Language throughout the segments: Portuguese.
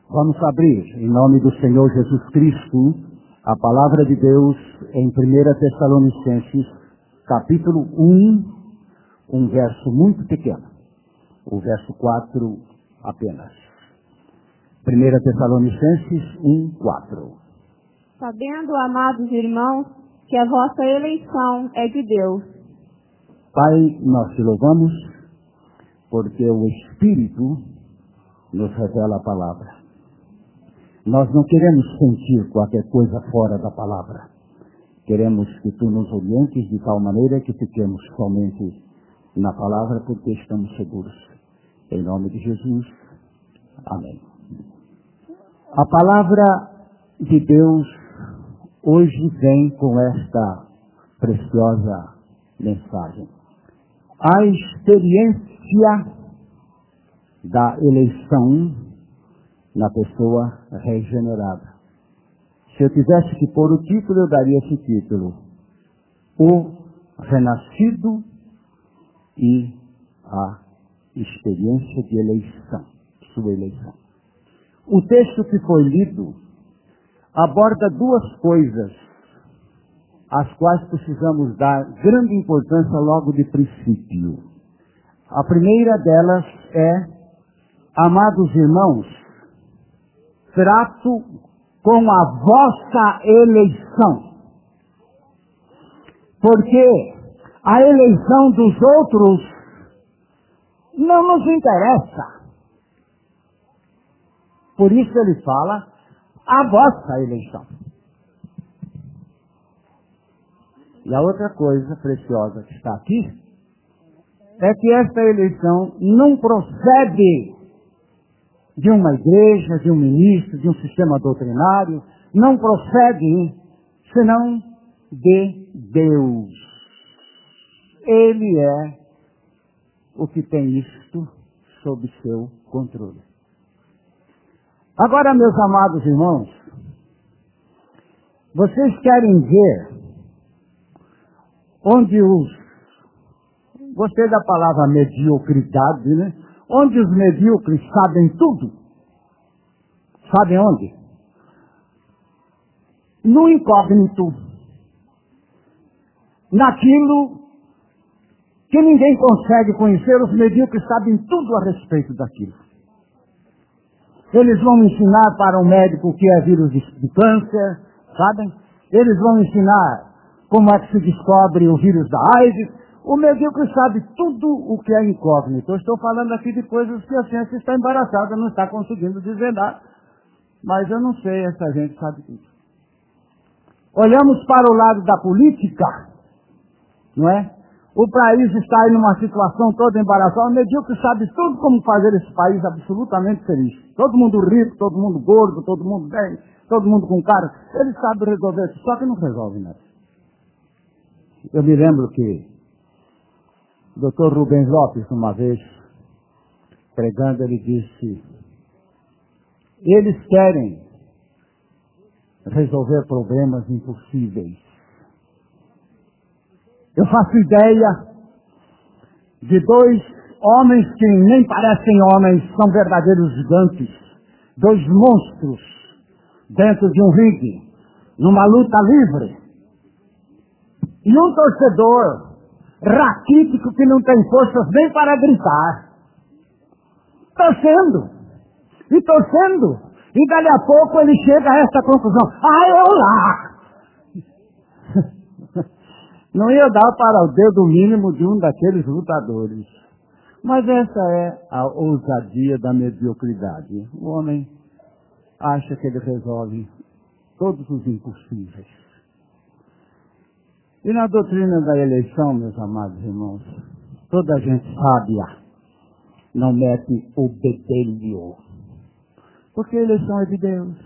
Vamos abrir, em nome do Senhor Jesus Cristo, a palavra de Deus em 1 Tessalonicenses, capítulo 1, verso muito pequeno. O verso 4 apenas. 1 Tessalonicenses 1:4. Sabendo, amados irmãos, que a vossa eleição é de Deus. Pai, nós te louvamos, porque o Espírito nos revela a palavra. Nós não queremos sentir qualquer coisa fora da palavra. Queremos que tu nos orientes de tal maneira que fiquemos somente na palavra, porque estamos seguros. Em nome de Jesus. Amém. A palavra de Deus hoje vem com esta preciosa mensagem. A experiência da eleição na pessoa regenerada. Se eu tivesse que pôr o título, eu daria esse título: O renascido e a experiência de eleição, sua eleição. O texto que foi lido aborda duas coisas, às quais precisamos dar grande importância logo de princípio. A primeira delas é: amados irmãos, trato com a vossa eleição. Porque a eleição dos outros não nos interessa. Por isso ele fala a vossa eleição. E a outra coisa preciosa que está aqui é que esta eleição não procede de uma igreja, de um ministro, de um sistema doutrinário, não procede senão de Deus. Ele é o que tem isto sob seu controle. Agora, meus amados irmãos, vocês querem ver onde gostei da palavra mediocridade, né? Onde os medíocres sabem tudo. Sabem onde? No incógnito. Naquilo que ninguém consegue conhecer, os medíocres sabem tudo a respeito daquilo. Eles vão ensinar para um médico o que é vírus de câncer, sabem? Eles vão ensinar como é que se descobre o vírus da AIDS. O medíocre sabe tudo o que é incógnito. Eu estou falando aqui de coisas que a ciência está embaraçada, não está conseguindo desvendar. Mas eu não sei, essa gente sabe tudo. Olhamos para o lado da política, não é? O país está aí numa situação toda embaraçada. O medíocre sabe tudo como fazer esse país absolutamente feliz. Todo mundo rico, todo mundo gordo, todo mundo bem, todo mundo com cara. Ele sabe resolver isso, só que não resolve nada. Eu me lembro que o Dr. Rubens Lopes, uma vez, pregando, ele disse: eles querem resolver problemas impossíveis. Eu faço ideia de dois homens que nem parecem homens, são verdadeiros gigantes, dois monstros dentro de um ringue, numa luta livre, e um torcedor raquítico que não tem forças nem para gritar, torcendo, e dali a pouco ele chega a esta conclusão: olá! Não ia dar para o dedo mínimo de um daqueles lutadores. Mas essa é a ousadia da mediocridade. O homem acha que ele resolve todos os impossíveis. E na doutrina da eleição, meus amados irmãos, toda gente sábia não mete o bedelho, porque a eleição é de Deus.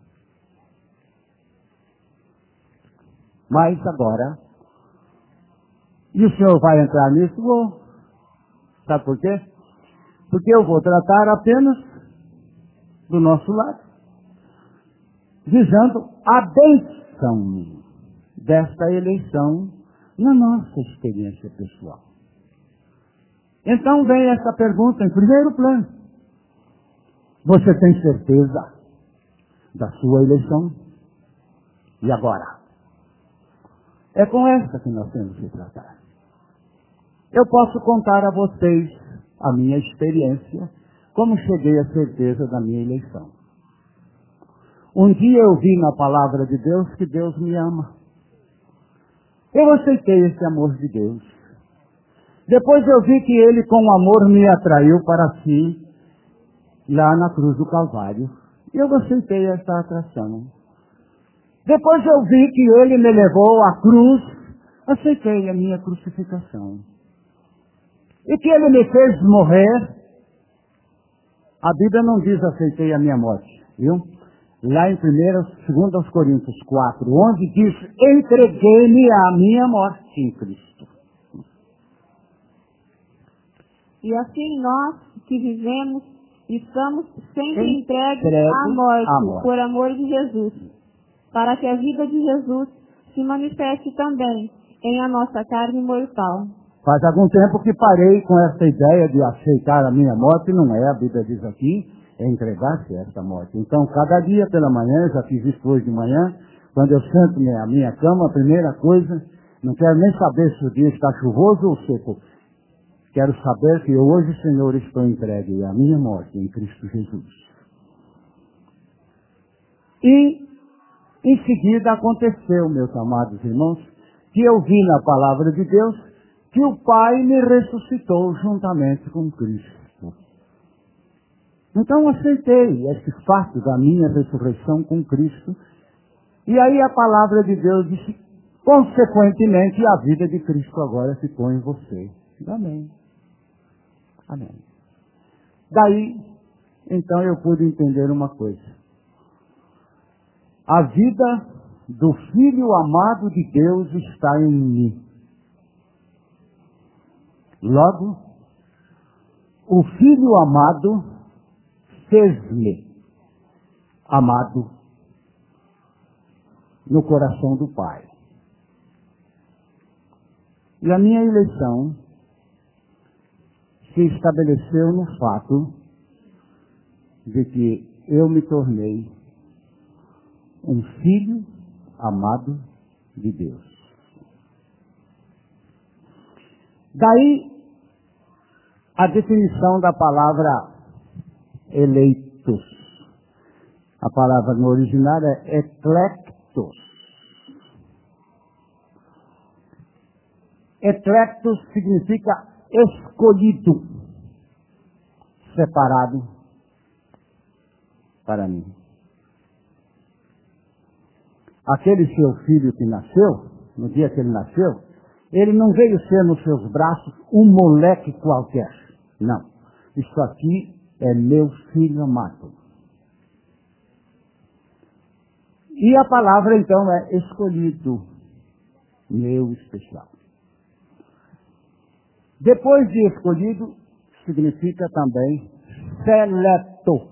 Mas agora, e o senhor vai entrar nisso? Vou. Sabe por quê? Porque eu vou tratar apenas do nosso lado, visando a bênção desta eleição na nossa experiência pessoal. Então vem essa pergunta em primeiro plano: Você tem certeza da sua eleição? E agora? É com essa que nós temos que tratar. Eu posso contar a vocês a minha experiência, como cheguei à certeza da minha eleição. Um dia eu vi na palavra de Deus que Deus me ama. Eu aceitei esse amor de Deus. Depois eu vi que Ele com amor me atraiu para si, lá na cruz do Calvário. E eu aceitei essa atração. Depois eu vi que Ele me levou à cruz, aceitei a minha crucificação. E que Ele me fez morrer. A Bíblia não diz aceitei a minha morte, viu? Lá em 2 Coríntios 4, 11 diz, entreguei-me à minha morte em Cristo. E assim nós que vivemos, estamos sempre entregues à morte, por amor de Jesus, para que a vida de Jesus se manifeste também em a nossa carne mortal. Faz algum tempo que parei com essa ideia de aceitar a minha morte, não é, a Bíblia diz aqui, é entregar-se a esta morte. Então, cada dia pela manhã, já fiz isso hoje de manhã, quando eu sento na minha cama, a primeira coisa, não quero nem saber se o dia está chuvoso ou seco. Quero saber que hoje, Senhor, estou entregue à minha morte em Cristo Jesus. E, em seguida, aconteceu, meus amados irmãos, que eu vi na palavra de Deus que o Pai me ressuscitou juntamente com Cristo. Então aceitei esse fato da minha ressurreição com Cristo. E aí a palavra de Deus disse, consequentemente, a vida de Cristo agora ficou em você. Amém. Amém. Daí, então eu pude entender uma coisa. A vida do Filho amado de Deus está em mim. Logo, o Filho amado fez-me amado no coração do Pai. E a minha eleição se estabeleceu no fato de que eu me tornei um filho amado de Deus. Daí a definição da palavra eleitos. A palavra no original é eclectos. Eclectos significa escolhido, separado para mim. Aquele seu filho que nasceu, no dia que ele nasceu, ele não veio ser nos seus braços um moleque qualquer. Não. Isso aqui é meu filho amado. E a palavra então é escolhido, meu especial. Depois de escolhido, significa também seleto.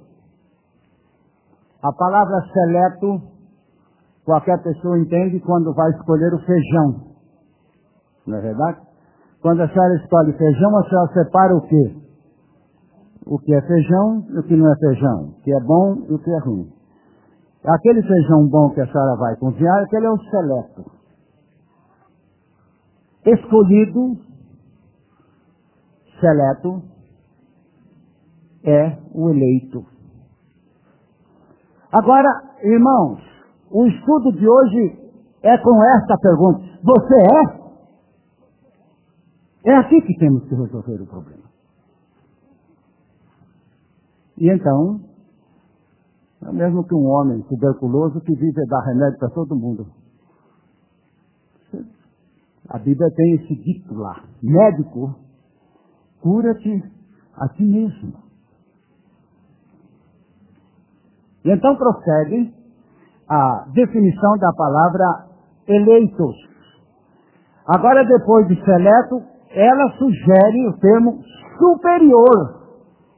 A palavra seleto, qualquer pessoa entende quando vai escolher o feijão. Não é verdade? Quando a senhora escolhe feijão, a senhora separa o quê? O que é feijão e o que não é feijão. O que é bom e o que é ruim. Aquele feijão bom que a senhora vai cozinhar, aquele é o seleto. Escolhido, seleto, é o eleito. Agora, irmãos, o estudo de hoje é com esta pergunta. Você é? É aqui que temos que resolver o problema. E então, é mesmo que um homem tuberculoso que vive a dar remédio para todo mundo. A Bíblia tem esse dito lá. Médico, cura-te a ti mesmo. E então prossegue a definição da palavra eleitos. Agora, depois de seleto, ela sugere o termo superior.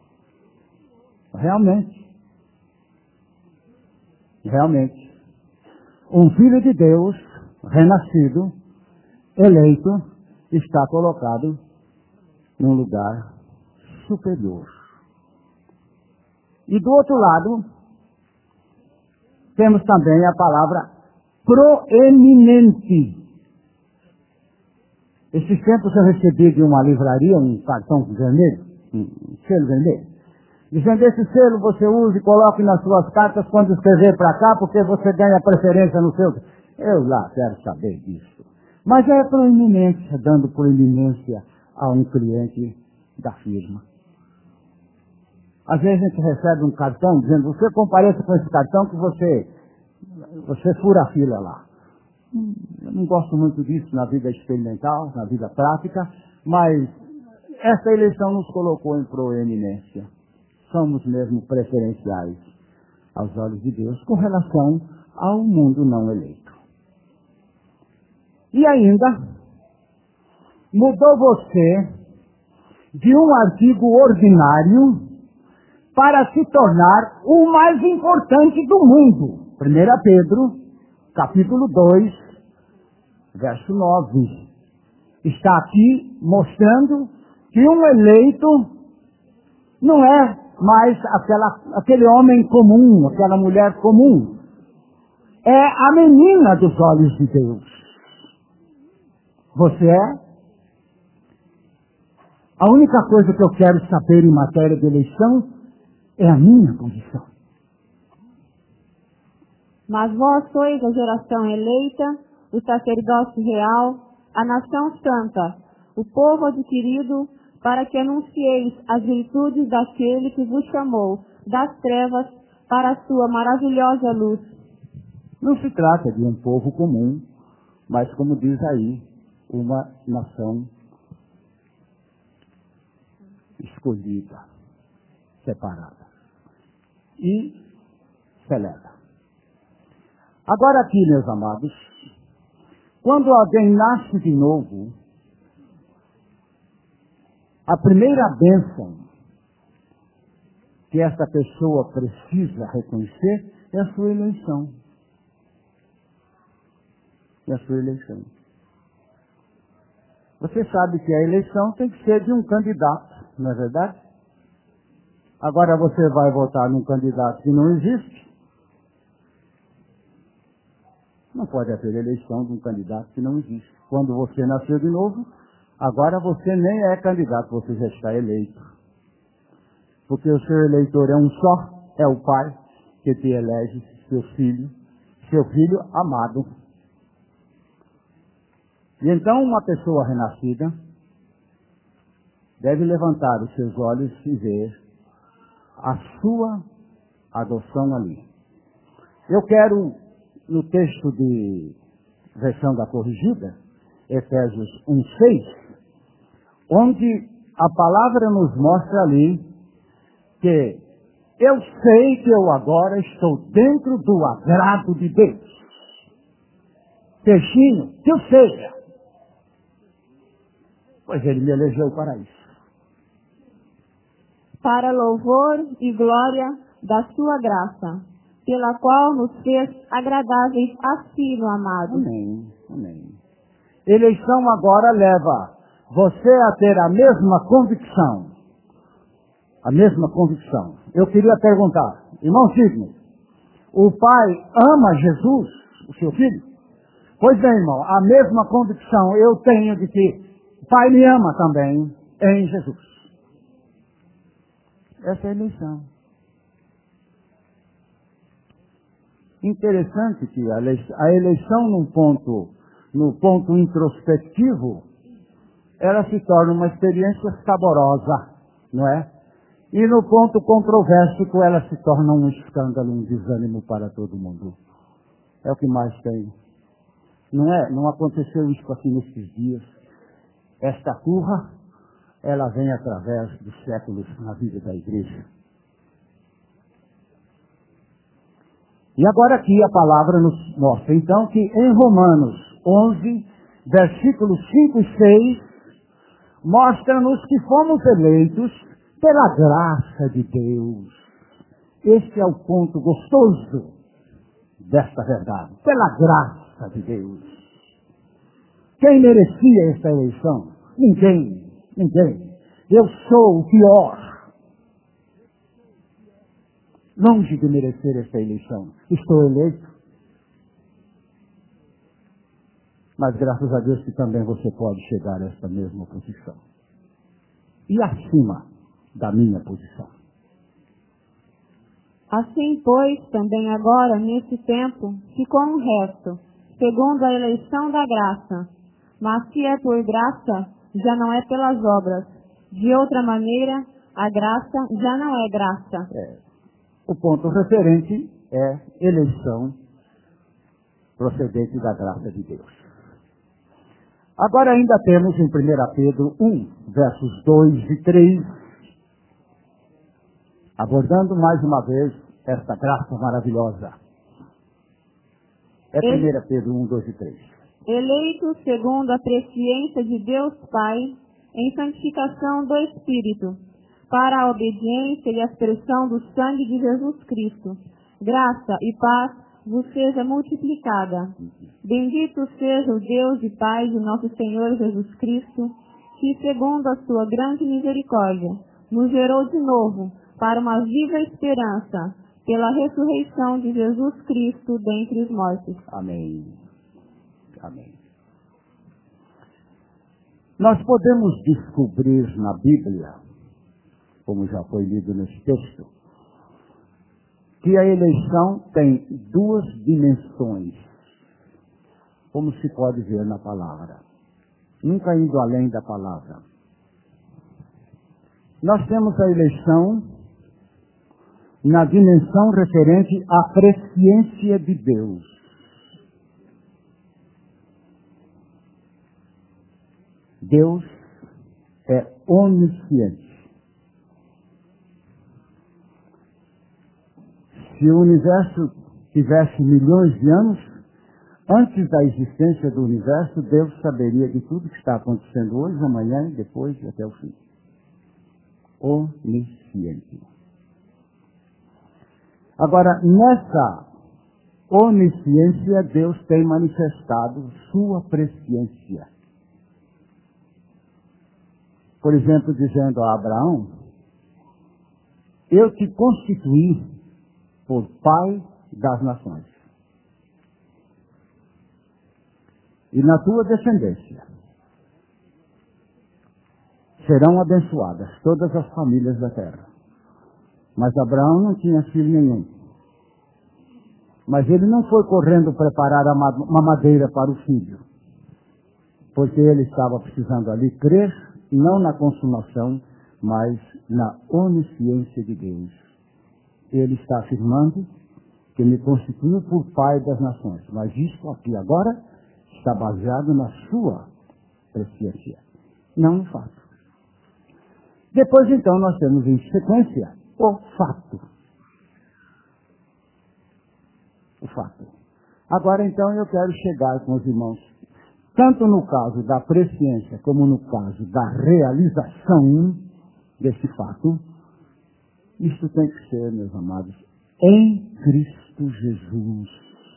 Realmente, um filho de Deus, renascido, eleito, está colocado num lugar superior. E do outro lado, temos também a palavra proeminente. Esses tempos eu recebi de uma livraria um cartão vermelho, um selo vermelho, dizendo: esse selo você use e coloque nas suas cartas quando escrever para cá, porque você ganha preferência no seu... Eu lá quero saber disso. Mas é proeminência, dando proeminência a um cliente da firma. Às vezes a gente recebe um cartão dizendo: você compareça com esse cartão que você fura a fila lá. Eu não gosto muito disso na vida experimental, na vida prática, mas essa eleição nos colocou em proeminência. Somos mesmo preferenciais aos olhos de Deus com relação ao mundo não eleito. E ainda, mudou você de um artigo ordinário para se tornar o mais importante do mundo. 1 Pedro, capítulo 2, verso 9. Está aqui mostrando que um eleito não é mais aquele homem comum, aquela mulher comum. É a menina dos olhos de Deus. Você é? A única coisa que eu quero saber em matéria de eleição é a minha condição. Mas vós sois a geração eleita, o sacerdócio real, a nação santa, o povo adquirido, para que anuncieis as virtudes daquele que vos chamou das trevas para a sua maravilhosa luz. Não se trata de um povo comum, mas, como diz aí, uma nação escolhida, separada e seleta. Agora aqui, meus amados, quando alguém nasce de novo, a primeira bênção que esta pessoa precisa reconhecer é a sua eleição. É a sua eleição. Você sabe que a eleição tem que ser de um candidato, não é verdade? Agora você vai votar num candidato que não existe? Não pode haver eleição de um candidato que não existe. Quando você nasceu de novo, agora você nem é candidato, você já está eleito. Porque o seu eleitor é um só, é o Pai que te elege, seu filho amado. E então uma pessoa renascida deve levantar os seus olhos e ver a sua adoção ali. Eu quero, no texto de versão da corrigida, Efésios 1:6, onde a palavra nos mostra ali que eu sei que eu agora estou dentro do agrado de Deus. Peixinho, que eu seja. Pois ele me elegeu para isso. Para louvor e glória da sua graça, pela qual nos fez agradáveis a si, no amado. Amém, amém. Eleição agora leva você a ter a mesma convicção. A mesma convicção. Eu queria perguntar, irmão Sidney, o pai ama Jesus, o seu filho? Pois bem, irmão, a mesma convicção eu tenho de que o pai me ama também em Jesus. Essa é a eleição. Interessante que a eleição no ponto introspectivo, ela se torna uma experiência saborosa, não é? E no ponto controversico, ela se torna um escândalo, um desânimo para todo mundo. É o que mais tem. Não é? Não aconteceu isso aqui nesses dias. Esta curva, ela vem através dos séculos na vida da igreja. E agora aqui a palavra nos mostra, então, que em Romanos 11, versículos 5 e 6, mostra-nos que fomos eleitos pela graça de Deus. Este é o ponto gostoso desta verdade. Pela graça de Deus. Quem merecia esta eleição? Ninguém. Eu sou o pior. longe de merecer essa eleição. Estou eleito. Mas graças a Deus que também você pode chegar a esta mesma posição. E acima da minha posição. Assim, pois, também agora, nesse tempo, ficou um resto, segundo a eleição da graça. Mas se é por graça, já não é pelas obras. De outra maneira, a graça já não é graça. O ponto referente é eleição procedente da graça de Deus. Agora ainda temos em 1 Pedro 1, versos 2 e 3, abordando mais uma vez esta graça maravilhosa. É 1 Pedro 1, 2 e 3. Eleito segundo a presciência de Deus Pai, em santificação do Espírito, para a obediência e a expressão do sangue de Jesus Cristo, graça e paz vos seja multiplicada. Bendito seja o Deus e Pai de nosso Senhor Jesus Cristo, que, segundo a sua grande misericórdia, nos gerou de novo para uma viva esperança, pela ressurreição de Jesus Cristo dentre os mortos. Amém. Amém. Nós podemos descobrir na Bíblia, como já foi lido nesse texto, que a eleição tem duas dimensões, como se pode ver na palavra, nunca indo além da palavra. Nós temos a eleição na dimensão referente à presciência de Deus. Deus é onisciente. Se o universo tivesse milhões de anos, antes da existência do universo, Deus saberia de tudo que está acontecendo hoje, amanhã e depois e até o fim. Onisciente. Agora, nessa onisciência, Deus tem manifestado sua presciência. Por exemplo, dizendo a Abraão, eu te constituí por pai das nações. E na tua descendência serão abençoadas todas as famílias da terra. Mas Abraão não tinha filho nenhum. Mas ele não foi correndo preparar uma madeira para o filho, porque ele estava precisando ali crer, não na consumação, mas na onisciência de Deus. Ele está afirmando que me constituiu por pai das nações. Mas isso aqui agora está baseado na sua presciência, não no fato. Depois, então, nós temos em sequência o fato. O fato. Agora, então, eu quero chegar com os irmãos, tanto no caso da presciência, como no caso da realização desse fato. Isto tem que ser, meus amados, em Cristo Jesus.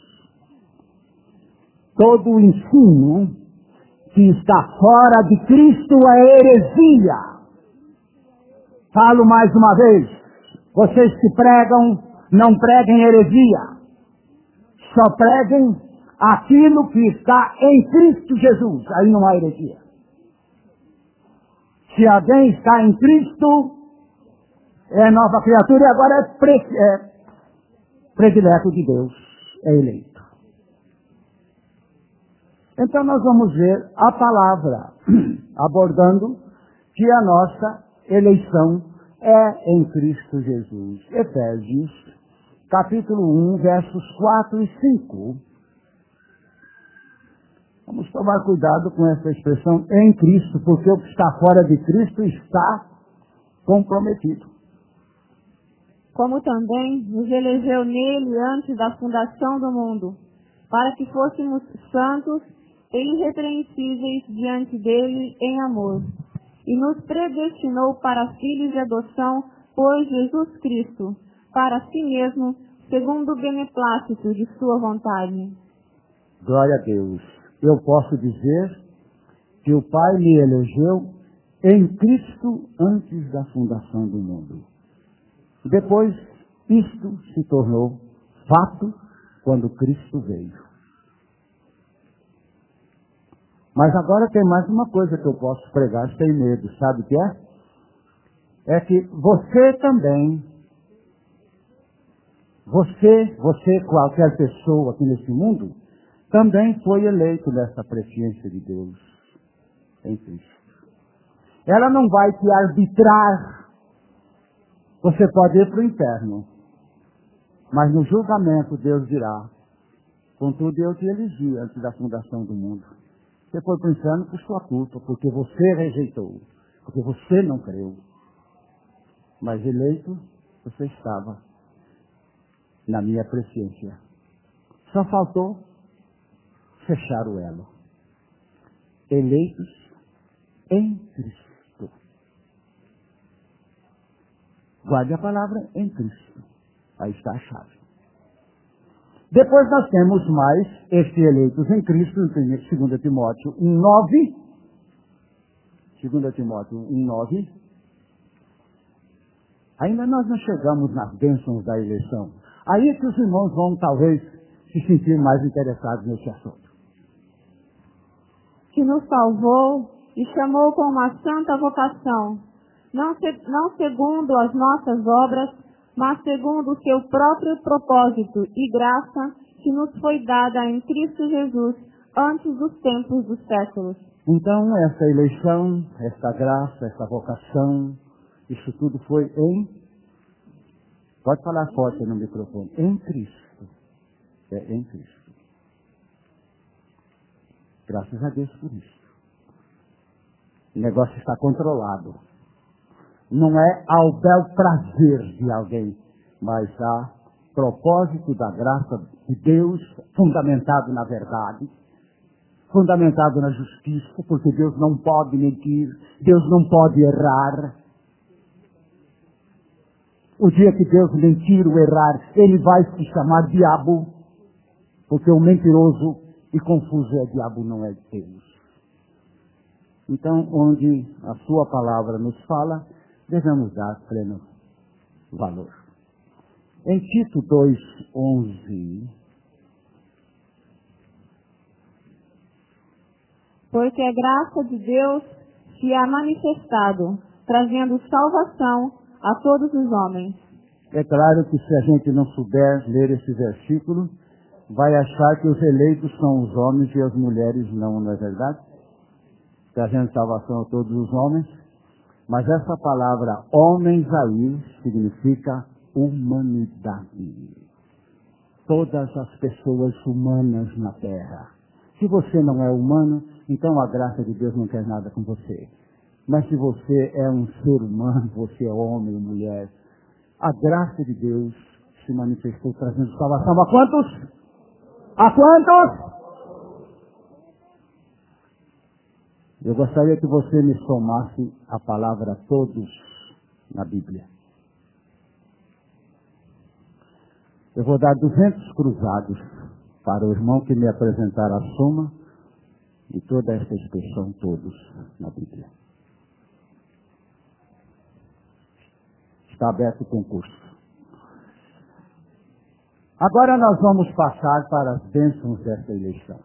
Todo o ensino que está fora de Cristo é heresia. Falo mais uma vez, vocês que pregam, não preguem heresia. Só preguem aquilo que está em Cristo Jesus. Aí não há heresia. Se alguém está em Cristo, é nova criatura e agora é predileto de Deus, é eleito. Então nós vamos ver a palavra abordando que a nossa eleição é em Cristo Jesus. Efésios, capítulo 1, versos 4 e 5. Vamos tomar cuidado com essa expressão em Cristo, porque o que está fora de Cristo está comprometido. Como também nos elegeu nele antes da fundação do mundo, para que fôssemos santos e irrepreensíveis diante dele em amor, e nos predestinou para filhos de adoção por Jesus Cristo, para si mesmo, segundo o beneplácito de sua vontade. Glória a Deus. Eu posso dizer que o Pai me elegeu em Cristo antes da fundação do mundo. Depois, Isto se tornou fato quando Cristo veio. Mas agora tem mais uma coisa que eu posso pregar sem medo, sabe o que é? É que você também, você, qualquer pessoa aqui nesse mundo, também foi eleito nessa presciência de Deus em Cristo. Ela não vai te arbitrar. Você pode ir para o inferno, mas no julgamento Deus dirá: contudo eu te elegi antes da fundação do mundo. Você foi para o inferno por sua culpa, porque você rejeitou, porque você não creu. Mas eleito, você estava na minha presciência. Só faltou fechar o elo. Eleitos em Cristo. Guarde a palavra em Cristo. Aí está a chave. Depois nós temos mais estes eleitos em Cristo, em 2 Timóteo 1:9. 2 Timóteo 1:9. Ainda nós não chegamos nas bênçãos da eleição. Aí que os irmãos vão talvez se sentir mais interessados nesse assunto. Que nos salvou e chamou com uma santa vocação, não segundo as nossas obras, mas segundo o seu próprio propósito e graça que nos foi dada em Cristo Jesus antes dos tempos dos séculos. Então, essa eleição, essa graça, essa vocação, isso tudo foi pode falar forte no microfone, em Cristo. É em Cristo. Graças a Deus por isso. O negócio está controlado. Não é ao bel prazer de alguém, mas a propósito da graça de Deus, fundamentado na verdade, fundamentado na justiça, porque Deus não pode mentir, Deus não pode errar. O dia que Deus mentir ou errar, ele vai se chamar diabo, porque o mentiroso e confuso é diabo, não é Deus. Então, onde a sua palavra nos fala, devemos dar pleno valor. Em Tito 2:11, porque a graça de Deus se há manifestado, trazendo salvação a todos os homens. É claro que se a gente não souber ler esse versículo, vai achar que os eleitos são os homens e as mulheres não é verdade? Trazendo salvação a todos os homens. Mas essa palavra homens aí significa humanidade. Todas as pessoas humanas na terra. Se você não é humano, então a graça de Deus não quer nada com você. Mas se você é um ser humano, você é homem ou mulher, a graça de Deus se manifestou trazendo salvação a quantos? A quantos? Eu gostaria que você me somasse a palavra todos na Bíblia. Eu vou dar 200 cruzados para o irmão que me apresentar a soma de toda esta expressão todos na Bíblia. Está aberto o concurso. Agora nós vamos passar para as bênçãos desta eleição.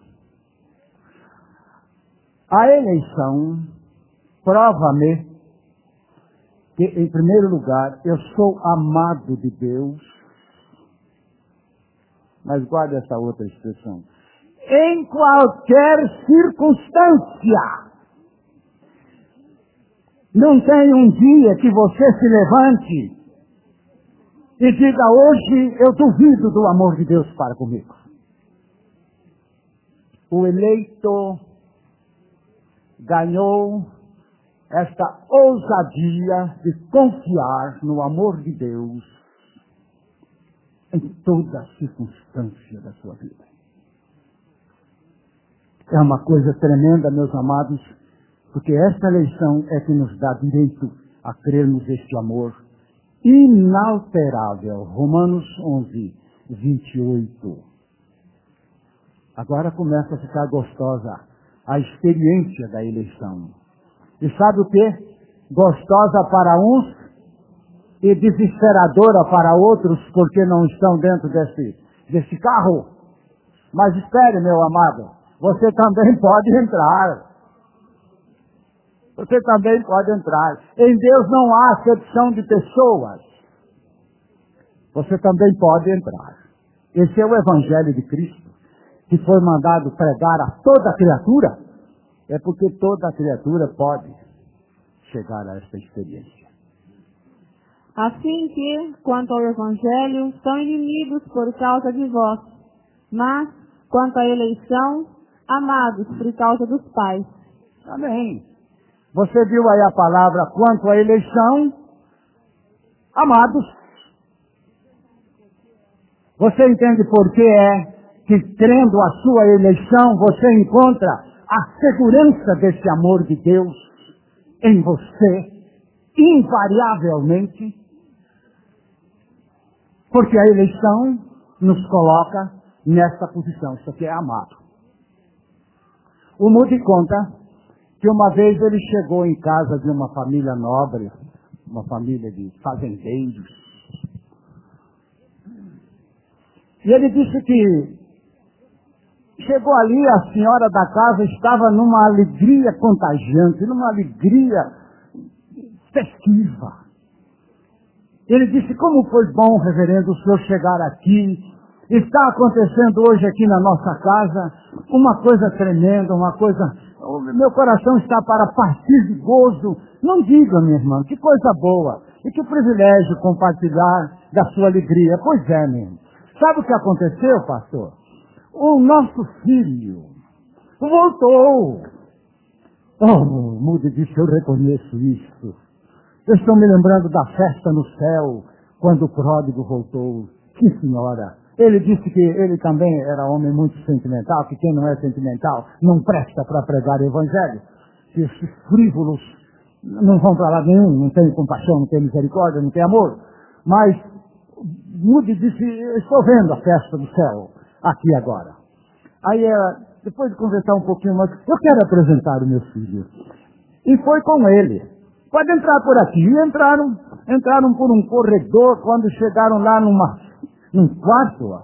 A eleição prova-me que, em primeiro lugar, eu sou amado de Deus, mas guarde essa outra expressão, em qualquer circunstância. Não tem um dia que você se levante e diga: hoje eu duvido do amor de Deus para comigo. O eleito ganhou esta ousadia de confiar no amor de Deus em toda a circunstância da sua vida. É uma coisa tremenda, meus amados, porque esta eleição é que nos dá direito a crermos este amor inalterável. Romanos 11:28. Agora começa a ficar gostosa a experiência da eleição. E sabe o que? Gostosa para uns e desesperadora para outros porque não estão dentro desse carro. Mas espere, meu amado, você também pode entrar. Você também pode entrar. Em Deus não há acepção de pessoas. Você também pode entrar. Esse é o Evangelho de Cristo, que foi mandado pregar a toda criatura. É porque toda criatura pode chegar a essa experiência. Assim que, quanto ao Evangelho, são inimigos por causa de vós, mas, quanto à eleição, amados por causa dos pais. Amém. Você viu aí a palavra, quanto à eleição, amados. Você entende por que é que, crendo a sua eleição, você encontra a segurança desse amor de Deus em você, invariavelmente, porque a eleição nos coloca nessa posição. Isso aqui é amado. O Moody conta que uma vez ele chegou em casa de uma família nobre, uma família de fazendeiros, e ele disse que chegou ali, a senhora da casa estava numa alegria contagiante, numa alegria festiva. Ele disse, como foi bom, reverendo, o senhor chegar aqui. Está acontecendo hoje aqui na nossa casa uma coisa tremenda, uma coisa... Meu coração está para partir de gozo. Não diga, minha irmã, que coisa boa. E que privilégio compartilhar da sua alegria. Pois é, mesmo. Sabe o que aconteceu, pastor? O nosso filho voltou. Oh, Moody disse, eu reconheço isso. Eu estou me lembrando da festa no céu, quando o pródigo voltou. Que senhora! Ele disse que ele também era homem muito sentimental, que quem não é sentimental não presta para pregar o Evangelho. Que esses frívolos não vão para lado nenhum, não tem compaixão, não tem misericórdia, não tem amor. Mas Moody disse, eu estou vendo a festa do céu aqui agora. Aí, depois de conversar um pouquinho mais, eu quero apresentar o meu filho. E foi com ele. Pode entrar por aqui. E entraram por um corredor, quando chegaram lá num quarto.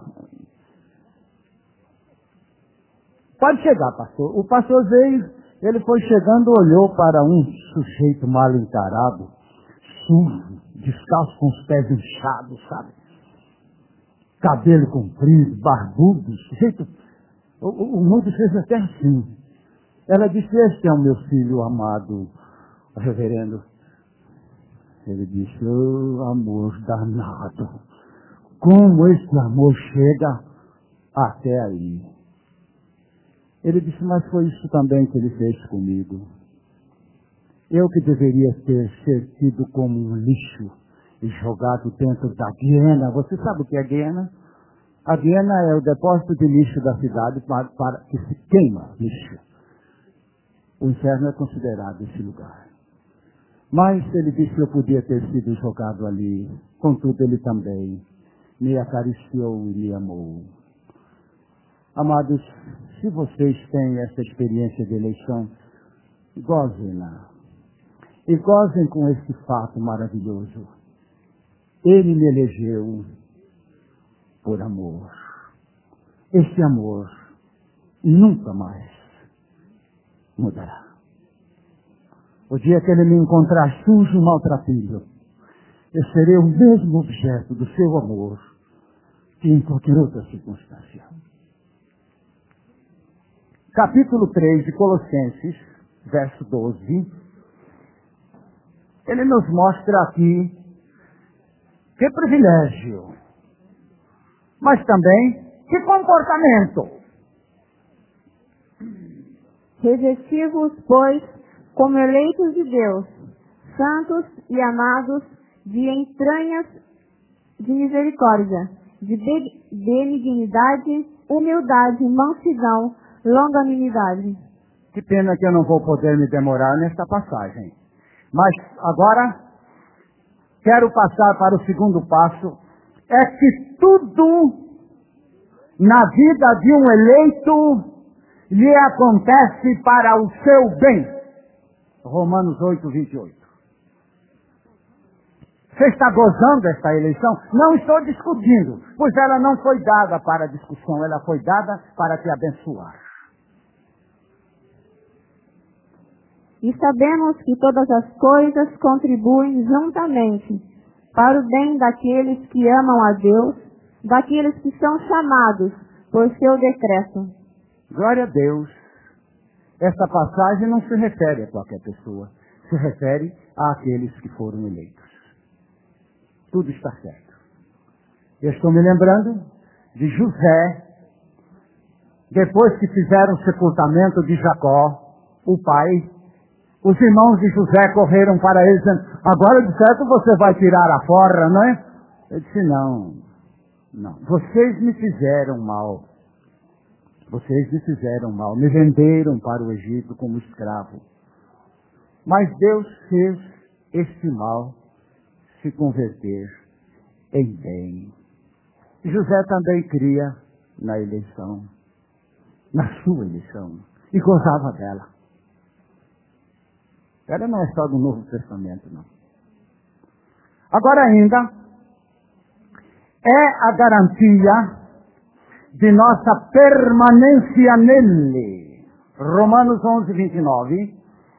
Pode chegar, pastor. O pastor veio, ele foi chegando, olhou para um sujeito mal encarado, sujo, descalço com os pés inchados, sabe? Cabelo comprido, barbudo, sujeito. O mundo fez até assim. Ela disse, este é o meu filho amado, reverendo. Ele disse, oh, amor danado. Como esse amor chega até aí. Ele disse, mas foi isso também que ele fez comigo. Eu que deveria ter sido como um lixo e jogado dentro da Guiena. Você sabe o que é Guiena? A Guiena é o depósito de lixo da cidade para que se queima lixo. O inferno é considerado esse lugar. Mas ele disse que eu podia ter sido jogado ali. Contudo, ele também me acariciou e me amou. Amados, se vocês têm essa experiência de eleição, gozem-na. E gozem com esse fato maravilhoso. Ele me elegeu por amor. Esse amor nunca mais mudará. O dia que ele me encontrar sujo e maltrapilho, eu serei o mesmo objeto do seu amor que em qualquer outra circunstância. Capítulo 3 de Colossenses, verso 12, ele nos mostra aqui que privilégio, mas também que comportamento. Revesti-vos, pois, como eleitos de Deus, santos e amados, de entranhas de misericórdia, de benignidade, humildade, mansidão, longanimidade. Que pena que eu não vou poder me demorar nesta passagem. Mas agora, quero passar para o segundo passo. É que tudo na vida de um eleito lhe acontece para o seu bem. Romanos 8, 28. Você está gozando desta eleição? Não estou discutindo, pois ela não foi dada para discussão, ela foi dada para te abençoar. E sabemos que todas as coisas contribuem juntamente para o bem daqueles que amam a Deus, daqueles que são chamados por seu decreto. Glória a Deus. Esta passagem não se refere a qualquer pessoa, se refere àqueles que foram eleitos. Tudo está certo. Eu estou me lembrando de José, depois que fizeram o sepultamento de Jacó, o pai. Os irmãos de José correram para ele dizendo, agora de certo você vai tirar a forra, não é? Eu disse, não. Vocês me fizeram mal. Vocês me fizeram mal. Me venderam para o Egito como escravo. Mas Deus fez este mal se converter em bem. José também cria na eleição, na sua eleição, e gozava dela. Ela não é só do Novo Testamento, não. Agora ainda, é a garantia de nossa permanência nele. Romanos 11, 29.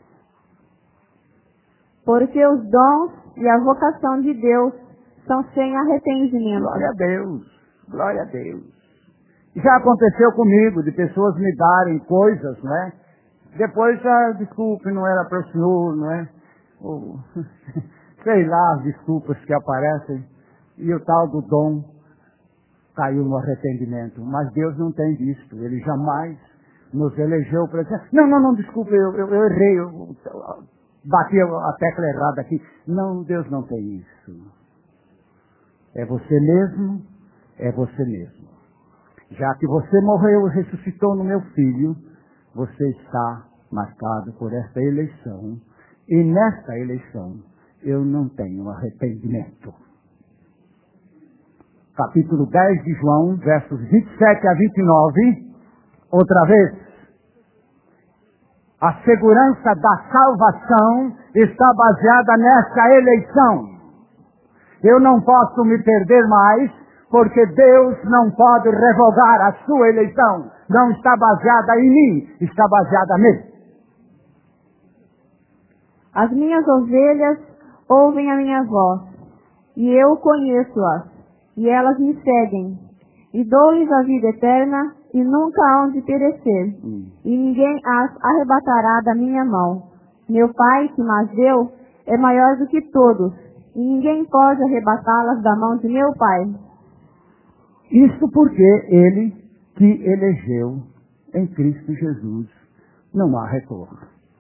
Porque os dons e a vocação de Deus são sem arrependimento. Glória a Deus, glória a Deus. Já aconteceu comigo, de pessoas me darem coisas, não é? Depois, desculpe, não era para o senhor, não é? Ou, sei lá, as desculpas que aparecem. E o tal do dom caiu no arrependimento. Mas Deus não tem visto. Ele jamais nos elegeu para dizer, não, desculpe, eu errei, eu bati a tecla errada aqui. Não, Deus não tem isso. É você mesmo, é você mesmo. Já que você morreu e ressuscitou no meu filho, você está marcado por esta eleição. E nesta eleição, eu não tenho arrependimento. Capítulo 10 de João, versos 27 a 29. Outra vez. A segurança da salvação está baseada nessa eleição. Eu não posso me perder mais, porque Deus não pode revogar a sua eleição. Não está baseada em mim, está baseada nele. As minhas ovelhas ouvem a minha voz, e eu conheço-as, e elas me seguem. E dou-lhes a vida eterna, e nunca hão de perecer, e ninguém as arrebatará da minha mão. Meu Pai, que me deu, é maior do que todos, e ninguém pode arrebatá-las da mão de meu Pai. Isso porque ele que elegeu em Cristo Jesus não há retorno.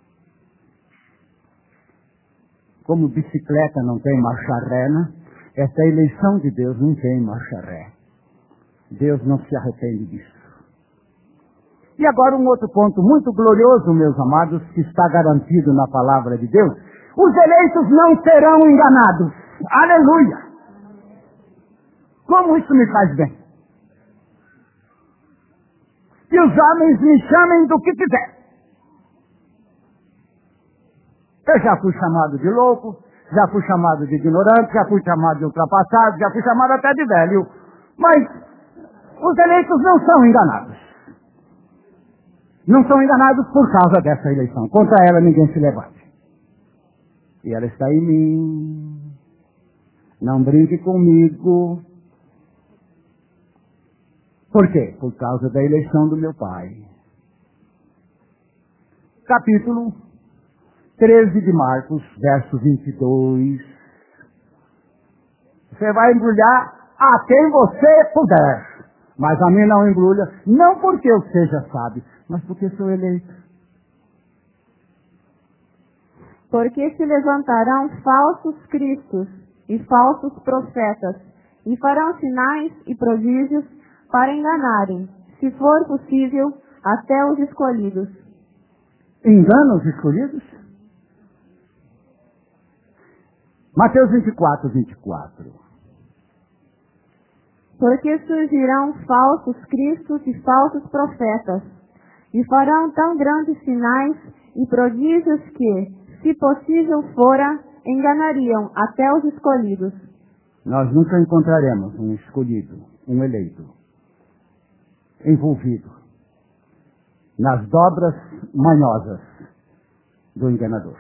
Como bicicleta não tem marcha ré, né? Essa eleição de Deus não tem marcha ré. Deus não se arrepende disso. E agora um outro ponto muito glorioso, meus amados, que está garantido na palavra de Deus. Os eleitos não serão enganados. Aleluia! Como isso me faz bem? Que os homens me chamem do que quiser. Eu já fui chamado de louco, já fui chamado de ignorante, já fui chamado de ultrapassado, já fui chamado até de velho. Mas os eleitos não são enganados. Não são enganados por causa dessa eleição. Contra ela ninguém se levante. E ela está em mim. Não brinque comigo. Por quê? Por causa da eleição do meu Pai. Capítulo 13 de Marcos, verso 22. Você vai embrulhar a quem você puder. Mas a mim não embrulha, não porque eu seja sábio, mas porque sou eleito. Porque se levantarão falsos cristos e falsos profetas, e farão sinais e prodígios para enganarem, se for possível, até os escolhidos. Engana os escolhidos? Mateus 24, 24. Porque surgirão falsos cristos e falsos profetas, e farão tão grandes sinais e prodígios que, se possível fora, enganariam até os escolhidos. Nós nunca encontraremos um escolhido, um eleito, envolvido nas dobras manhosas do enganador.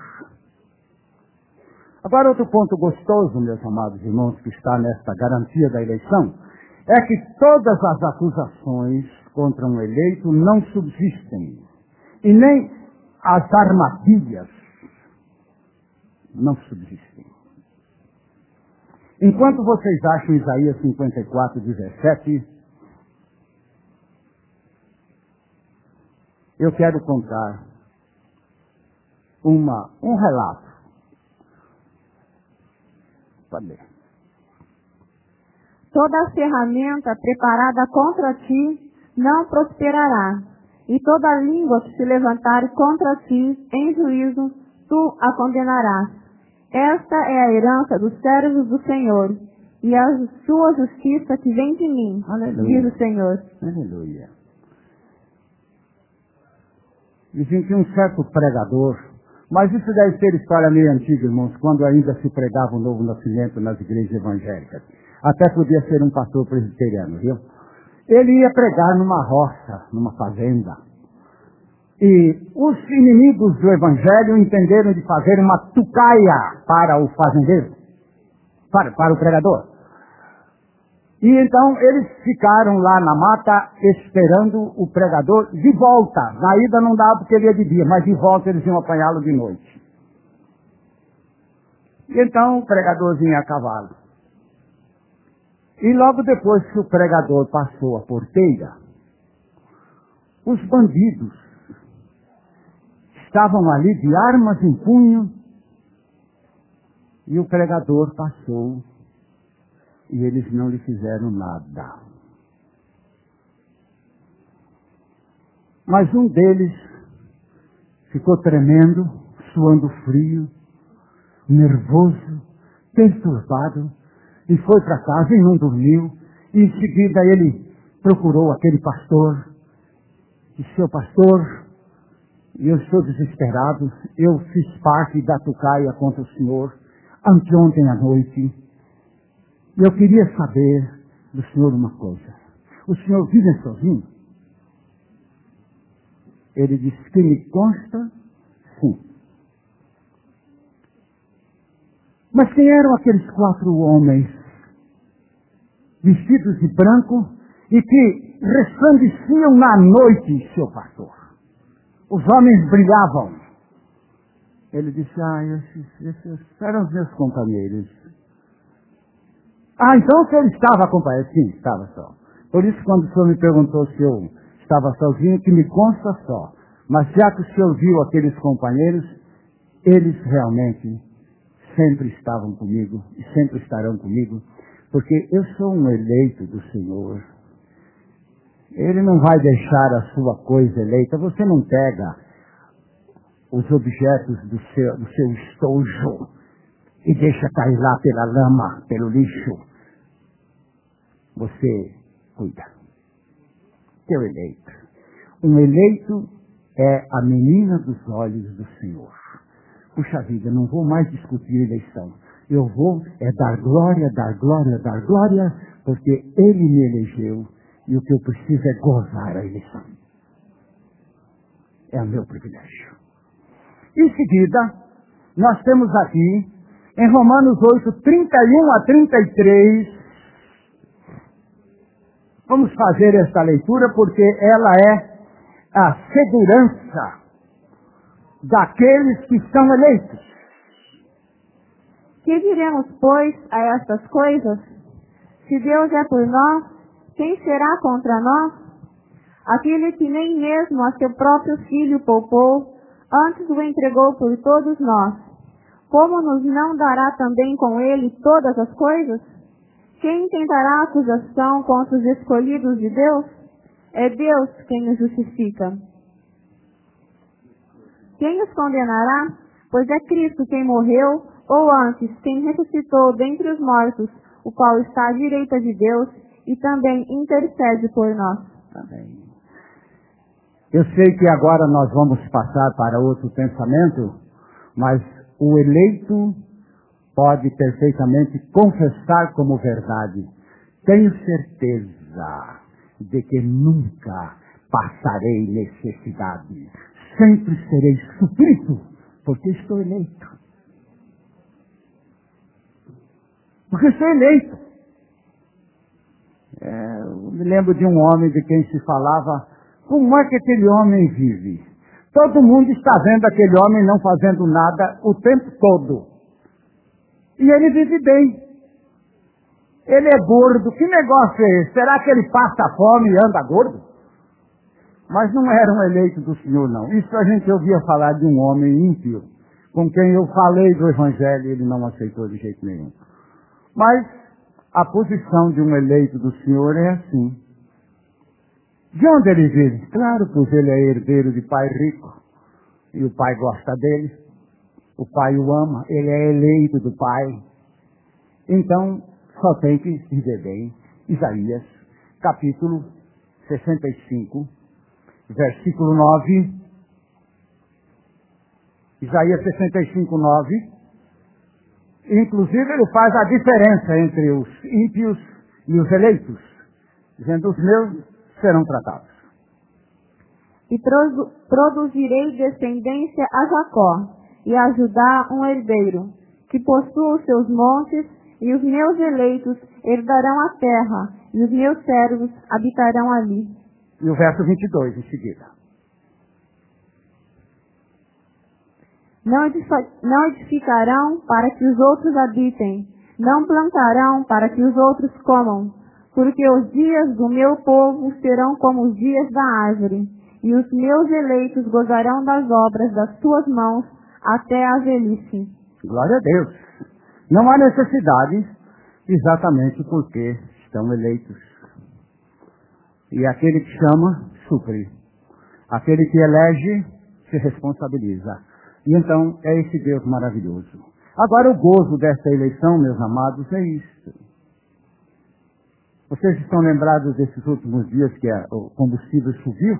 Agora, outro ponto gostoso, meus amados irmãos, que está nesta garantia da eleição, é que todas as acusações contra um eleito não subsistem. E nem as armadilhas não subsistem. Enquanto vocês acham Isaías 54, 17, eu quero contar um relato. Pode ler. Toda ferramenta preparada contra ti não prosperará, e toda língua que se levantar contra ti em juízo, tu a condenarás. Esta é a herança dos servos do Senhor, e a sua justiça que vem de mim, Aleluia. diz o Senhor. Aleluia. Dizem que um certo pregador, mas isso deve ser história meio antiga, irmãos, quando ainda se pregava o novo nascimento nas igrejas evangélicas. Até podia ser um pastor presbiteriano, viu? Ele ia pregar numa roça, numa fazenda. E os inimigos do evangelho entenderam de fazer uma tucaia para o fazendeiro, para o pregador. E então eles ficaram lá na mata esperando o pregador de volta. Na ida não dava porque ele ia de dia, mas de volta eles iam apanhá-lo de noite. E então o pregador vinha a cavalo. E logo depois que o pregador passou a porteira, os bandidos estavam ali de armas em punho e o pregador passou e eles não lhe fizeram nada. Mas um deles ficou tremendo, suando frio, nervoso, perturbado, e foi para casa e não dormiu. E em seguida ele procurou aquele pastor, disse: seu pastor, eu estou desesperado, eu fiz parte da tucaia contra o senhor anteontem à noite. E eu queria saber do senhor uma coisa. O senhor vive sozinho? Ele disse: que me consta, sim. Mas quem eram aqueles 4 homens vestidos de branco e que resplandeciam na noite, seu pastor? Os homens brilhavam. Ele disse: esses eram os meus companheiros. Então o senhor estava acompanhado? Sim, estava só. Por isso, quando o senhor me perguntou se eu estava sozinho, que me consta só. Mas já que o senhor viu aqueles companheiros, eles realmente sempre estavam comigo e sempre estarão comigo, porque eu sou um eleito do Senhor. Ele não vai deixar a sua coisa eleita. Você não pega os objetos do seu estojo e deixa cair lá pela lama, pelo lixo. Você cuida. Teu eleito. Um eleito é a menina dos olhos do Senhor. Puxa vida, não vou mais discutir eleição. Eu vou dar glória, dar glória, dar glória, porque Ele me elegeu e o que eu preciso é gozar a eleição. É o meu privilégio. Em seguida, nós temos aqui, em Romanos 8, 31 a 33, vamos fazer esta leitura porque ela é a segurança daqueles que são eleitos. Que diremos, pois, a estas coisas? Se Deus é por nós, quem será contra nós? Aquele que nem mesmo a seu próprio Filho poupou, antes o entregou por todos nós, como nos não dará também com ele todas as coisas? Quem tentará acusação contra os escolhidos de Deus? É Deus quem nos justifica. Quem os condenará? Pois é Cristo quem morreu, ou antes, quem ressuscitou dentre os mortos, o qual está à direita de Deus e também intercede por nós. Amém. Eu sei que agora nós vamos passar para outro pensamento, mas o eleito pode perfeitamente confessar como verdade: tenho certeza de que nunca passarei necessidade. Sempre serei suprido, porque estou eleito. Porque estou eleito. Eu me lembro de um homem de quem se falava: como é que aquele homem vive? Todo mundo está vendo aquele homem não fazendo nada o tempo todo. E ele vive bem. Ele é gordo. Que negócio é esse? Será que ele passa fome e anda gordo? Mas não era um eleito do Senhor, não. Isso a gente ouvia falar de um homem ímpio, com quem eu falei do Evangelho e ele não aceitou de jeito nenhum. Mas a posição de um eleito do Senhor é assim. De onde ele vive? Claro, pois ele é herdeiro de pai rico. E o pai gosta dele. O pai o ama. Ele é eleito do pai. Então, só tem que viver bem. Isaías, capítulo 65, versículo 9. Isaías 65, 9. Inclusive, ele faz a diferença entre os ímpios e os eleitos, dizendo: os meus serão tratados. E produzirei descendência a Jacó, e a Judá um herdeiro, que possua os seus montes, e os meus eleitos herdarão a terra, e os meus servos habitarão ali. E o verso 22 em seguida. Não edificarão para que os outros habitem, não plantarão para que os outros comam, porque os dias do meu povo serão como os dias da árvore, e os meus eleitos gozarão das obras das suas mãos até a velhice. Glória a Deus. Não há necessidade, exatamente porque estão eleitos. E aquele que chama, supre. Aquele que elege, se responsabiliza. E então, é esse Deus maravilhoso. Agora, o gozo desta eleição, meus amados, é isso. Vocês estão lembrados desses últimos dias que o combustível subiu?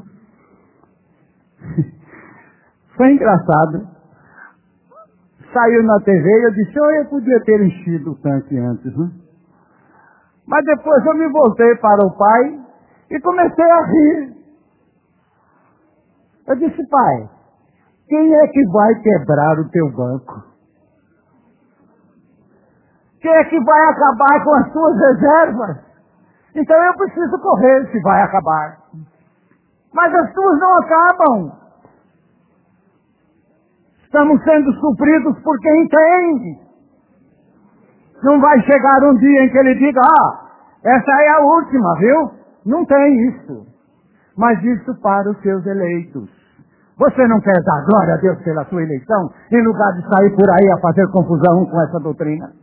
Foi engraçado. Saiu na TV e eu disse: eu podia ter enchido o tanque antes, né? Mas depois eu me voltei para o pai e comecei a rir. Eu disse: pai, quem é que vai quebrar o teu banco? Quem é que vai acabar com as tuas reservas? Então eu preciso correr se vai acabar. Mas as tuas não acabam. Estamos sendo supridos por quem entende. Não vai chegar um dia em que ele diga: essa é a última, viu? Não tem isso. Mas isso para os seus eleitos. Você não quer dar glória a Deus pela sua eleição, em lugar de sair por aí a fazer confusão com essa doutrina?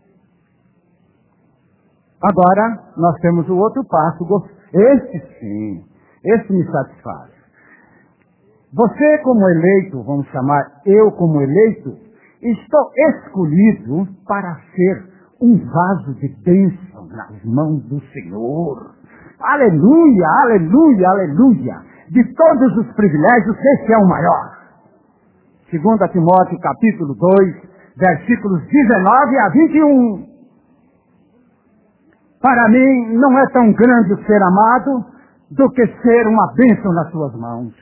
Agora, nós temos o outro passo. Esse sim, esse me satisfaz. Você como eleito, vamos chamar eu como eleito, estou escolhido para ser um vaso de bênção nas mãos do Senhor. Aleluia, aleluia, aleluia. De todos os privilégios, esse é o maior. 2 Timóteo capítulo 2, versículos 19 a 21. Para mim, não é tão grande o ser amado do que ser uma bênção nas suas mãos.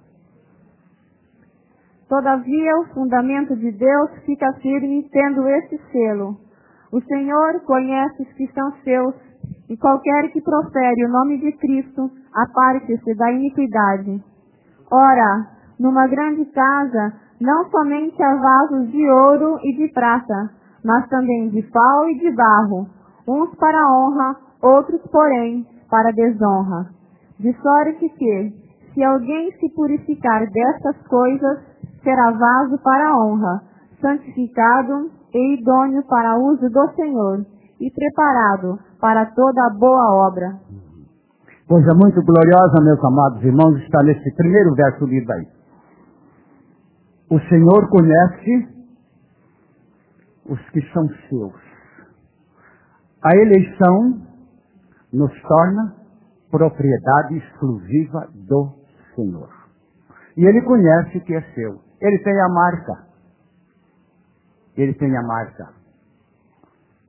Todavia, o fundamento de Deus fica firme tendo esse selo. O Senhor conhece os que são seus, e qualquer que profere o nome de Cristo, aparte-se da iniquidade. Ora, numa grande casa, não somente há vasos de ouro e de prata, mas também de pau e de barro, uns para honra, outros, porém, para desonra. De sorte que, se alguém se purificar destas coisas, será vaso para honra, santificado e idôneo para uso do Senhor, e preparado para toda a boa obra. Coisa muito gloriosa, meus amados irmãos, está nesse primeiro verso lido aí. O Senhor conhece os que são seus. A eleição nos torna propriedade exclusiva do Senhor. E Ele conhece o que é seu. Ele tem a marca. Ele tem a marca.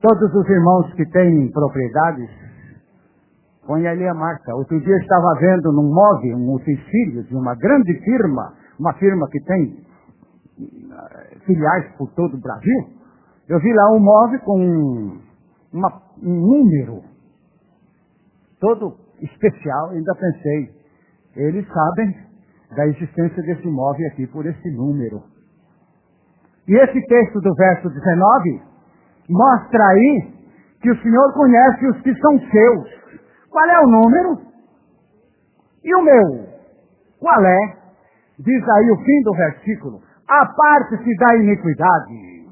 Todos os irmãos que têm propriedades, põe ali a marca. Outro dia eu estava vendo num MOV, um utensílio de uma grande firma, uma firma que tem filiais por todo o Brasil. Eu vi lá um MOV com um número todo especial, ainda pensei, eles sabem da existência desse MOV aqui por esse número. E esse texto do verso 19 mostra aí que o Senhor conhece os que são seus. Qual é o número? E o meu? Qual é? Diz aí o fim do versículo. Aparte-se da iniquidade.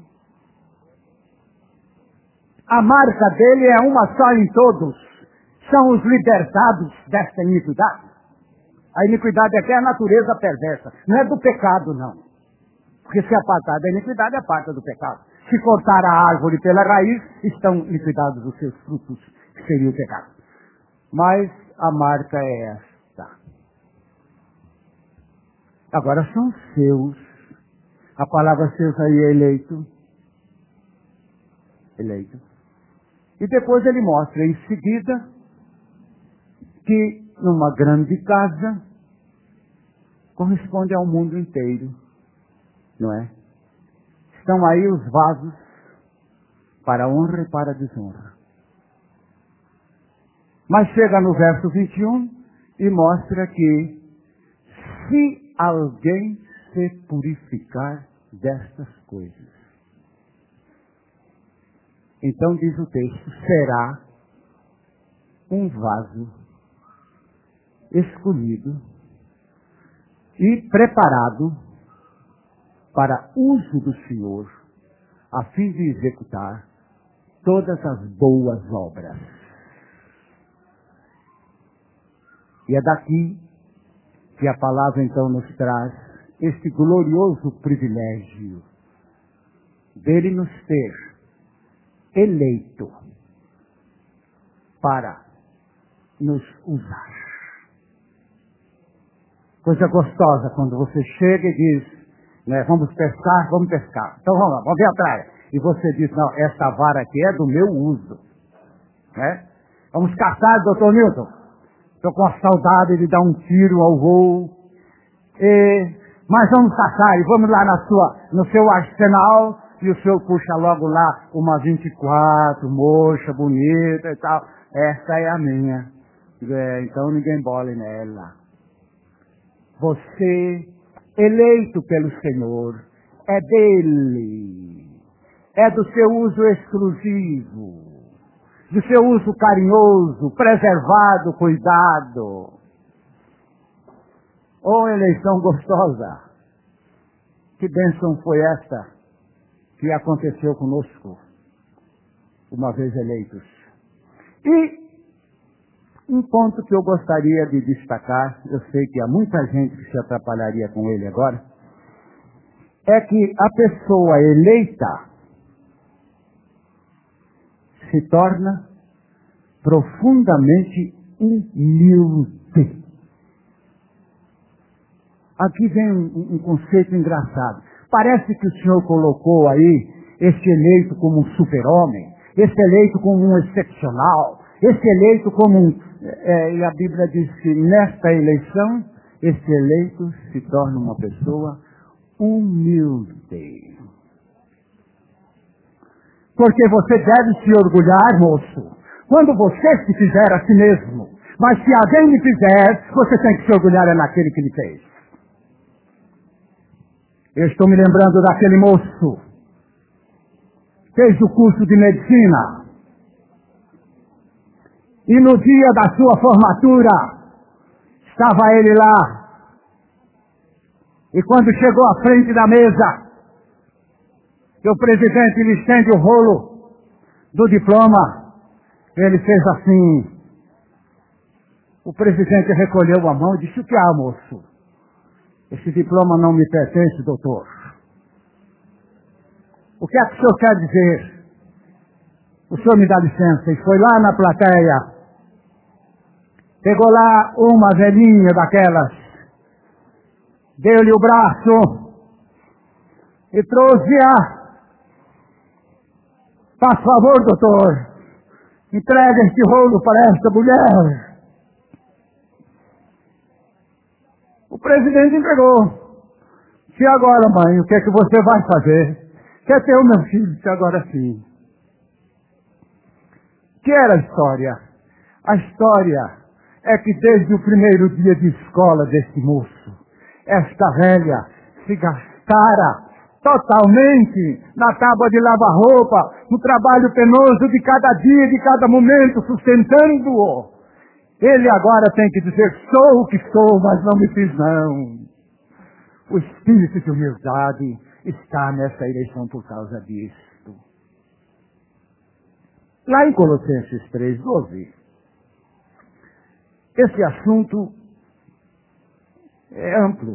A marca dele é uma só em todos. São os libertados desta iniquidade. A iniquidade aqui é a natureza perversa. Não é do pecado, não. Porque se apartar da iniquidade, aparta do pecado. Se cortar a árvore pela raiz, estão liquidados os seus frutos, que seria o pecado. Mas a marca é esta. Agora são seus. A palavra seus aí é eleito. Eleito. E depois ele mostra em seguida que numa grande casa corresponde ao mundo inteiro. Não é? Estão aí os vasos para a honra e para a desonra. Mas chega no verso 21 e mostra que se alguém se purificar destas coisas, então diz o texto, será um vaso escolhido e preparado para uso do Senhor, a fim de executar todas as boas obras. E é daqui que a palavra então nos traz este glorioso privilégio dele nos ter eleito para nos usar. Coisa gostosa quando você chega e diz, né, vamos pescar. Então vamos lá, vamos ver a praia. E você diz, não, essa vara aqui é do meu uso. Né? Vamos caçar, doutor Milton. Estou com a saudade de dar um tiro ao voo. Mas vamos caçar e vamos lá no seu arsenal. E o senhor puxa logo lá uma 24, mocha, bonita e tal. Essa é a minha. Então ninguém bole nela. Você, eleito pelo Senhor, é dele. É do seu uso exclusivo. Do seu uso carinhoso, preservado, cuidado. Oh, eleição gostosa! Que bênção foi esta que aconteceu conosco, uma vez eleitos. E um ponto que eu gostaria de destacar, eu sei que há muita gente que se atrapalharia com ele agora, é que a pessoa eleita se torna profundamente humilde. Aqui vem um conceito engraçado. Parece que o Senhor colocou aí esse eleito como um super-homem, esse eleito como um excepcional, esse eleito como um... e a Bíblia diz que nesta eleição, esse eleito se torna uma pessoa humilde. Porque você deve se orgulhar, moço, quando você se fizer a si mesmo. Mas se alguém lhe fizer, você tem que se orgulhar naquele que lhe fez. Eu estou me lembrando daquele moço que fez o curso de medicina. E no dia da sua formatura, estava ele lá. E quando chegou à frente da mesa, que o presidente lhe estende o rolo do diploma, ele fez assim. O presidente recolheu a mão e disse, o que há, moço? Esse diploma não me pertence, doutor. O que é que o senhor quer dizer? O senhor me dá licença. E foi lá na plateia, pegou lá uma velhinha daquelas, deu-lhe o braço e trouxe-a Faz favor, doutor, entrega este rolo para esta mulher. O presidente entregou. E agora, mãe, o que é que você vai fazer? Quer ter o meu filho? Se agora sim. Que era a história? A história é que desde o primeiro dia de escola desse moço, esta velha se gastara totalmente na tábua de lavar roupa, no trabalho penoso de cada dia, de cada momento, sustentando-o. Ele agora tem que dizer, sou o que sou, mas não me fiz não. O espírito de humildade está nessa eleição por causa disto. Lá em Colossenses 3:12, esse assunto é amplo.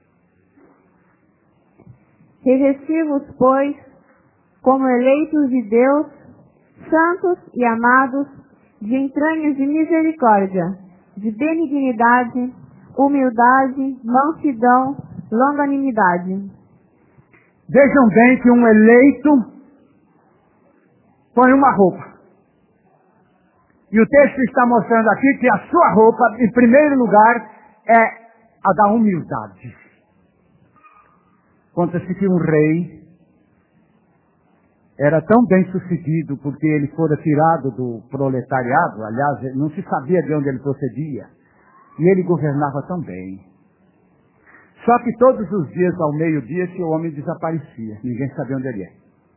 Revesti-vos, pois, como eleitos de Deus, santos e amados, de entranhas de misericórdia, de benignidade, humildade, mansidão, longanimidade. Vejam bem que um eleito põe uma roupa. E o texto está mostrando aqui que a sua roupa, em primeiro lugar, é a da humildade. Conta-se que um rei era tão bem sucedido porque ele fora tirado do proletariado, aliás, não se sabia de onde ele procedia, e ele governava tão bem. Só que todos os dias, ao meio-dia, esse homem desaparecia, ninguém sabia onde ele é.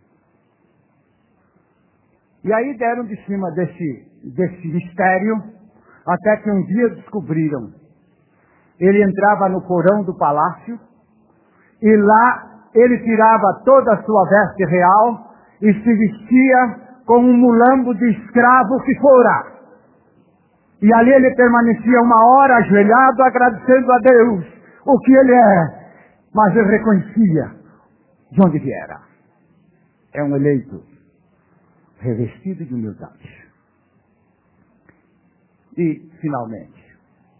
E aí deram de cima desse mistério, até que um dia descobriram. Ele entrava no porão do palácio, e lá ele tirava toda a sua veste real, e se vestia como um mulambo de escravo que fora. E ali ele permanecia 1 hora ajoelhado, agradecendo a Deus o que ele é. Mas ele reconhecia de onde viera. É um eleito revestido de humildade. E, finalmente,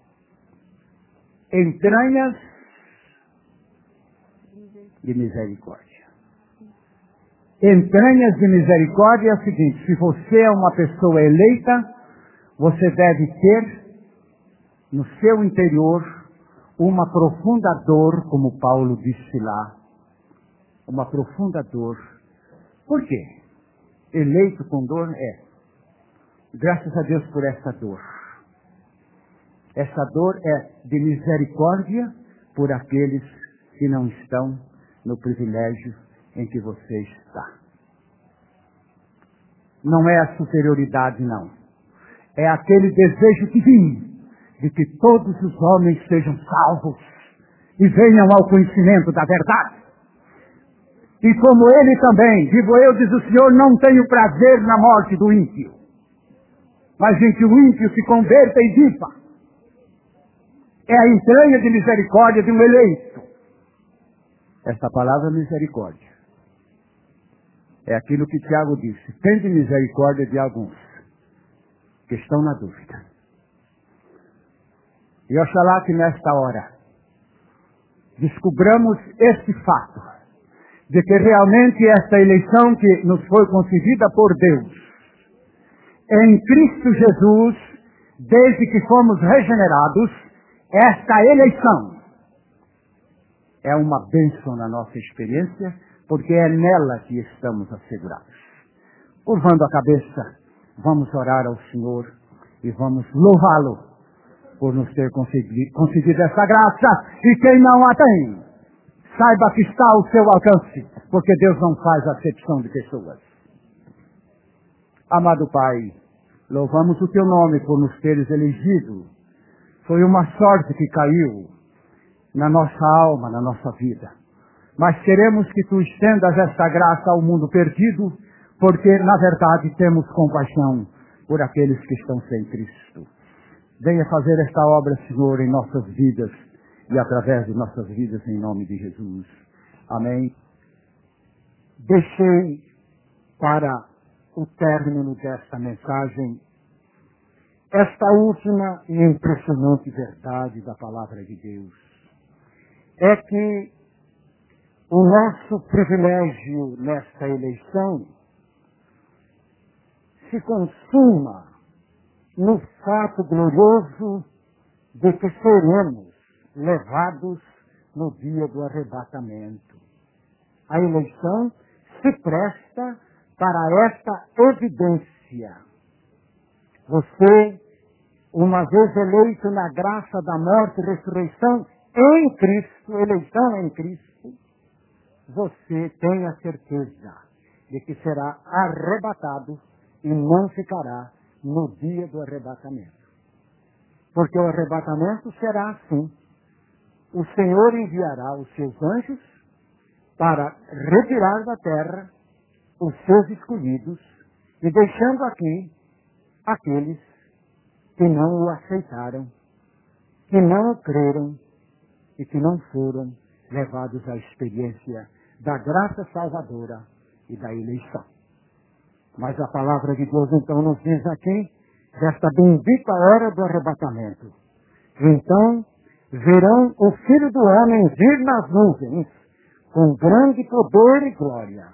entranhas de misericórdia. Entranhas de misericórdia é o seguinte, se você é uma pessoa eleita, você deve ter no seu interior uma profunda dor, como Paulo disse lá, uma profunda dor. Por quê? Eleito com dor é. Graças a Deus por essa dor. Essa dor é de misericórdia por aqueles que não estão no privilégio em que você está. Não é a superioridade, não. É aquele desejo divino de que todos os homens sejam salvos e venham ao conhecimento da verdade. E como ele também, digo eu, diz o Senhor, não tenho prazer na morte do ímpio, mas em que o ímpio se converta e viva. É a entranha de misericórdia de um eleito. Esta palavra misericórdia é aquilo que Tiago disse, tende misericórdia de alguns que estão na dúvida. E oxalá que nesta hora descobramos este fato, de que realmente esta eleição que nos foi concedida por Deus, em Cristo Jesus, desde que fomos regenerados, esta eleição é uma bênção na nossa experiência, porque é nela que estamos assegurados. Curvando a cabeça, vamos orar ao Senhor e vamos louvá-lo por nos ter concedido essa graça. E quem não a tem, saiba que está ao seu alcance, porque Deus não faz acepção de pessoas. Amado Pai, louvamos o teu nome por nos teres elegido. Foi uma sorte que caiu na nossa alma, na nossa vida. Mas queremos que tu estendas esta graça ao mundo perdido, porque na verdade temos compaixão por aqueles que estão sem Cristo. Venha fazer esta obra, Senhor, em nossas vidas e através de nossas vidas, em nome de Jesus. Amém. Deixei para o término desta mensagem esta última e impressionante verdade da palavra de Deus. É que o nosso privilégio nesta eleição se consuma no fato glorioso de que seremos levados no dia do arrebatamento. A eleição se presta para esta evidência. Você, uma vez eleito na graça da morte e ressurreição em Cristo, eleição em Cristo, você tem a certeza de que será arrebatado e não ficará no dia do arrebatamento. Porque o arrebatamento será assim. O Senhor enviará os seus anjos para retirar da terra os seus escolhidos e deixando aqui aqueles que não o aceitaram, que não o creram e que não foram levados à experiência da graça salvadora e da eleição. Mas a palavra de Deus então nos diz aqui desta bendita hora do arrebatamento. Então verão o Filho do Homem vir nas nuvens com grande poder e glória.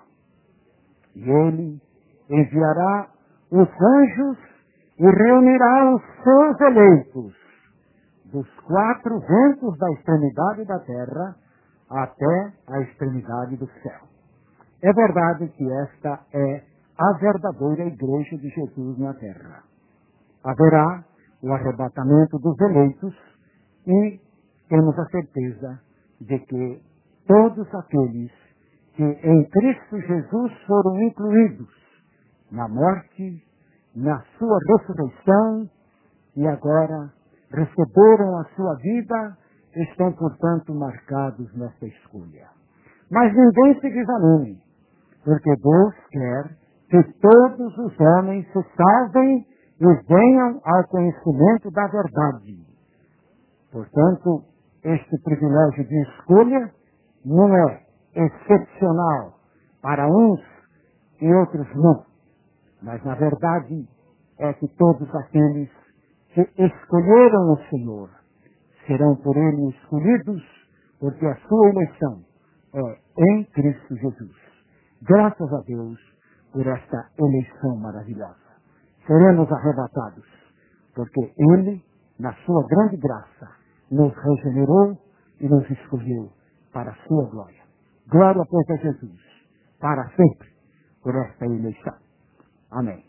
E ele enviará os anjos e reunirá os seus eleitos dos quatro ventos da extremidade da terra até a extremidade do céu. É verdade que esta é a verdadeira igreja de Jesus na terra. Haverá o arrebatamento dos eleitos e temos a certeza de que todos aqueles que em Cristo Jesus foram incluídos na morte, na sua ressurreição e agora receberam a sua vida, estão, portanto, marcados nesta escolha. Mas ninguém se desanime, porque Deus quer que todos os homens se salvem e venham ao conhecimento da verdade. Portanto, este privilégio de escolha não é excepcional para uns e outros não. Mas, na verdade, é que todos aqueles que escolheram o Senhor serão por Ele escolhidos, porque a sua eleição é em Cristo Jesus. Graças a Deus por esta eleição maravilhosa. Seremos arrebatados, porque Ele, na sua grande graça, nos regenerou e nos escolheu para a sua glória. Glória, pois, a Jesus, para sempre, por esta eleição. Amém.